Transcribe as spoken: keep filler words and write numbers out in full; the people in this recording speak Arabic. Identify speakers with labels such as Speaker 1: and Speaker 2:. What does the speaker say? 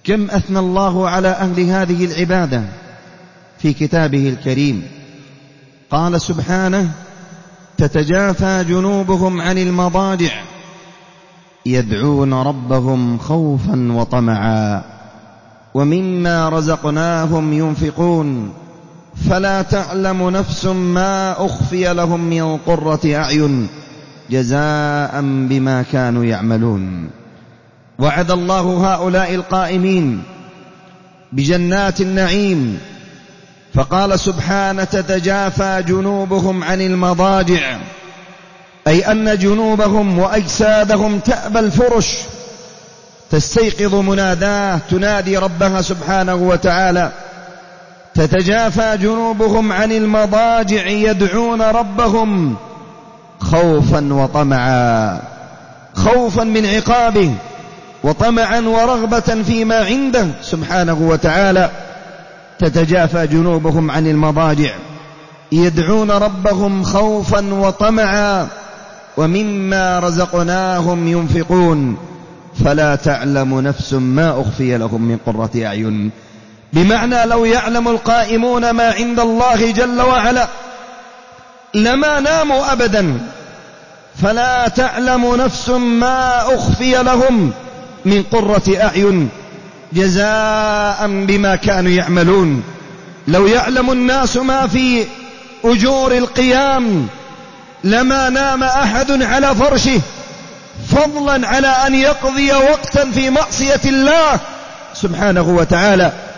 Speaker 1: كم أثنى الله على أهل هذه العبادة في كتابه الكريم. قال سبحانه: تتجافى جنوبهم عن المضاجع يدعون ربهم خوفا وطمعا ومما رزقناهم ينفقون فلا تعلم نفس ما أخفي لهم من قرة أعين جزاء بما كانوا يعملون. وعد الله هؤلاء القائمين بجنات النعيم، فقال سبحانه: تتجافى جنوبهم عن المضاجع، أي أن جنوبهم وأجسادهم تأبى الفرش، تستيقظ مناداه تنادي ربها سبحانه وتعالى. تتجافى جنوبهم عن المضاجع يدعون ربهم خوفا وطمعا، خوفا من عقابه وطمعا ورغبة فيما عنده سبحانه وتعالى. تتجافى جنوبهم عن المضاجع يدعون ربهم خوفا وطمعا ومما رزقناهم ينفقون فلا تعلم نفس ما أخفي لهم من قرة أعين. بمعنى لو يعلم القائمون ما عند الله جل وعلا لما ناموا أبدا. فلا تعلم نفس ما أخفي لهم من قرة أعين جزاء بما كانوا يعملون. لو يعلم الناس ما في أجور القيام لما نام أحد على فرشه، فضلا على أن يقضي وقتا في معصية الله سبحانه وتعالى.